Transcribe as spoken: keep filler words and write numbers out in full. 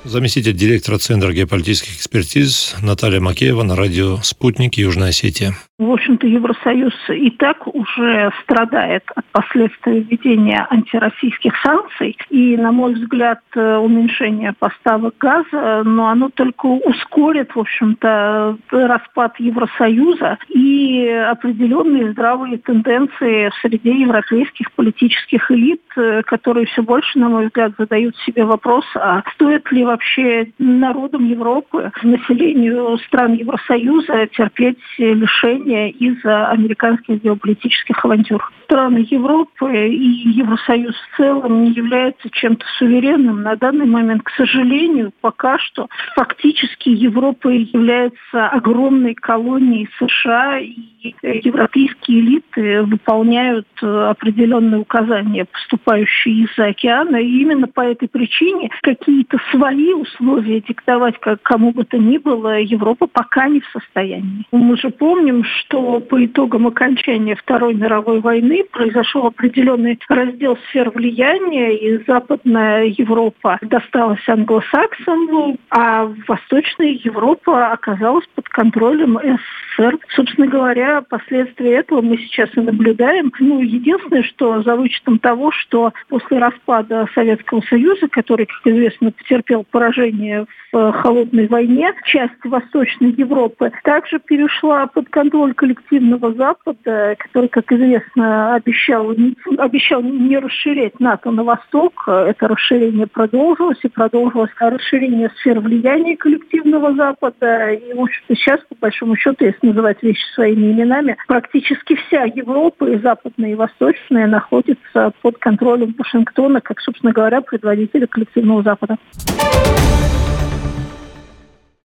Заместитель директора Центра геополитических экспертиз Наталья Макеева на радио «Спутник», Южная Осетия. В общем-то, Евросоюз и так уже страдает от последствий введения антироссийских санкций. И, на мой взгляд, уменьшение поставок газа, но оно только ускорит, в общем-то, распад Евросоюза и определенные здравые тенденции в среде европейских политических элит, которые все больше, на мой взгляд, задают себе вопрос, а стоит ли вообще народам Европы, населению стран Евросоюза терпеть лишения из-за американских геополитических авантюр. Страны Европы и Евросоюз в целом не являются чем-то суверенным. На данный момент, к сожалению, пока что фактически Европа является огромной колонией США, и европейские элиты выполняют определенные указания, поступающие из-за океана. И именно по этой причине какие-то свои условия диктовать как кому бы то ни было Европа пока не в состоянии. Мы же помним, что по итогам окончания Второй мировой войны произошел определенный раздел сфер влияния, и Западная Европа досталась англосаксам, а Восточная Европа оказалась под контролем СССР. Собственно говоря, последствия этого мы сейчас и наблюдаем. Ну, единственное, что за вычетом того, что после распада Советского Союза, который, как известно, потерпел поражение в холодной войне, часть Восточной Европы также перешла под контроль коллективного Запада, который, как известно, обещал, обещал не расширять НАТО на восток. Это расширение продолжилось, и продолжилось расширение сфер влияния коллективного Запада. И, в общем-то, сейчас, по большому счету, если называть вещи своими именами, практически вся Европа, и западная, и восточная, находится под контролем Вашингтона, как, собственно говоря, предводителя коллективного Запада.